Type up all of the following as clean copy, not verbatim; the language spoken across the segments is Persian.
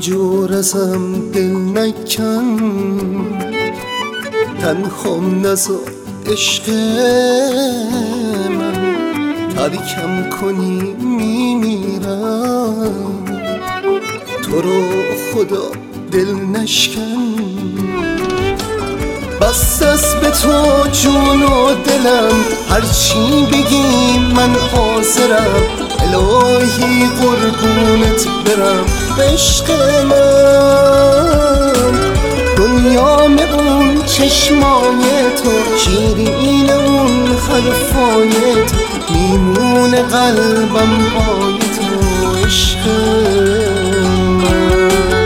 رنجور ازم دل نکن، تنهام نذار عشق من، ترکم کنی میمیرم. تو رو خدا دل نشکن، بس است به تو جون و دلم، هرچی بگی من حاضرم. الهی قربونت برم عشق من، دنیام اون چشمای تو، شیرین اون حرفای تو، میمونه قلبم پای تو عشق من.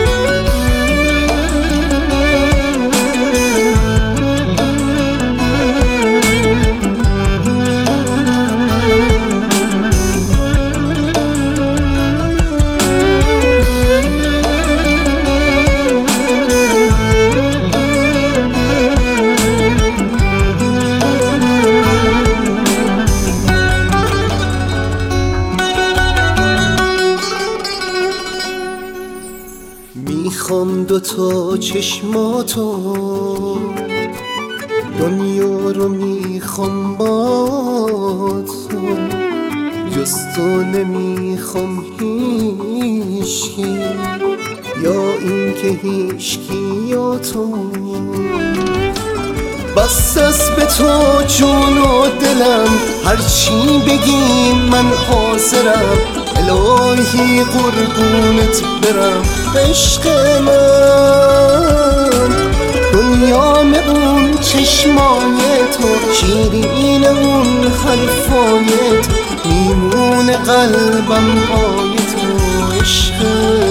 میخوام دوتا چشماتو، دنیا رو میخوام با تو، جز تو نمیخوام هیچکی، یا این که هیچکی یا تو. بس است به تو جون و دلم، هرچی بگی من حاضرم. الهی قربونت برم عشق من، دنیام اون چشمای تو، شیرین اون حرفای تو، میمونه قلبم پای تو عشق